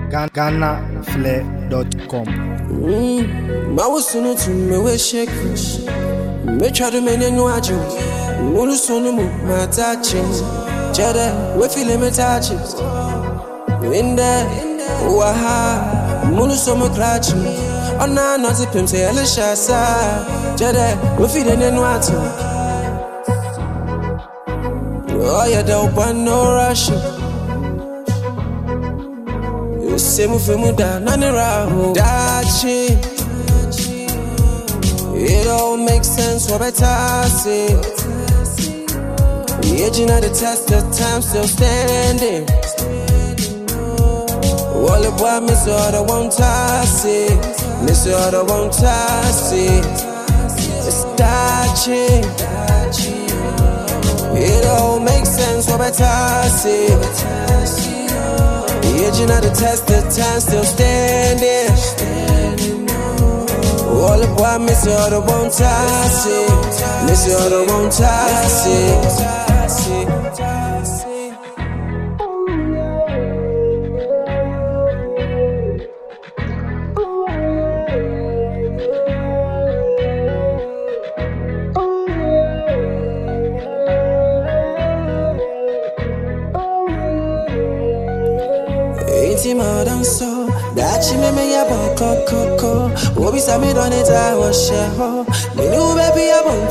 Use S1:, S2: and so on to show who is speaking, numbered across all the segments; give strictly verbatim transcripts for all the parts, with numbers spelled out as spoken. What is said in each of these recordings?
S1: Ghana Flair dot com.
S2: I was soon to me we shake. Me try to make no action. Mulu sono mu my touching. Jada we feel me touches. In there, waha. Mulu sono clutching. Oh na not the pimp say Alicia sa. Jada we feel no action. Oh yeah, don't want no rushing. Semu femu da nanira dachi. It all makes sense. What better say? The aging of the test, the time still standing. All the boy miss all the one tassy, miss all the one tassy. It's dachi. It all makes sense. What better say? The aging of the test, the time still standing. All the boy miss all the one tassy, miss all the one tassy. Modern so that she made me a boko coco. Obi Sami don't it I was share. Me new baby I want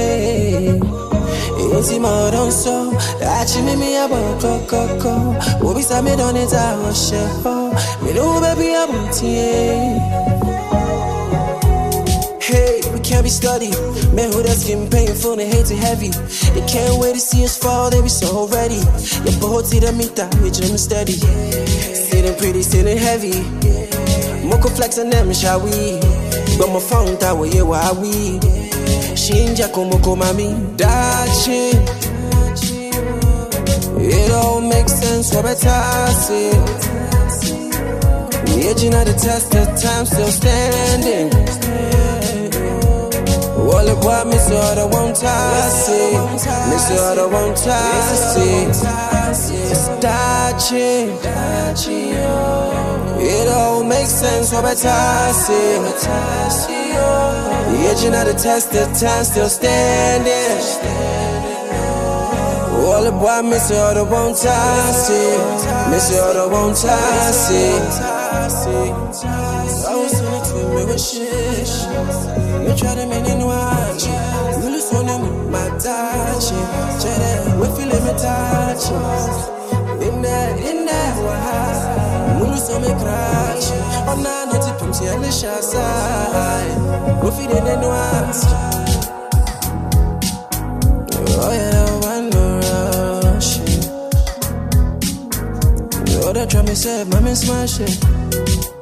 S2: it. It's modern so that she made me a boko coco. Obi Sami don't it I was share. Me new baby I want it. Hey, we can't be studied. Man, who that's getting painful and hate it heavy. They can't wait to see us fall, they be so ready. Your boat to the meter, we dream steady. Sitting pretty, sitting heavy. Moko flex and them, shall we? But my phone tower, yeah, why we? Shinja komoko mami, dachi. It all makes sense, what better say? The aging of the test, the time still standing. All the boy miss all the one tassy, miss all the one tassy. It's dachi. It all makes sense, what better say? The aging of the test, the time still standing. All the boy miss all the one tassy, miss all the one tassy. I was in it with me with shit. Me try to make it watch. You lose on them, my touch. We feel it, me touch. In there, in there, wah. We lose on me crash. Oh, nah, not to come to Alicia side. We feel it, then watch. Oh, yeah, one no rush. The other try me say, mommy smash it.